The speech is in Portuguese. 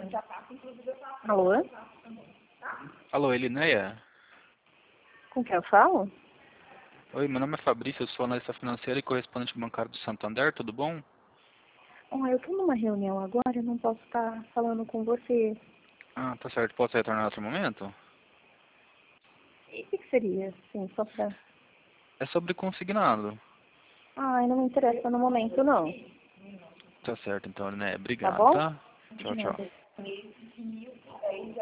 Alô? Alô, Elinéia? Com quem eu falo? Oi, meu nome é Fabrício, eu sou analista financeiro e correspondente bancário do Santander, tudo bom? Eu estou numa reunião agora, eu não posso estar falando com você. Ah, tá certo, posso retornar em outro momento? E o que seria, assim, só pra... É sobre consignado. Ai, não me interessa no momento, não. Tá certo então, Elinéia, Tá obrigado, bom? tá? De Tchau, tchau. nada.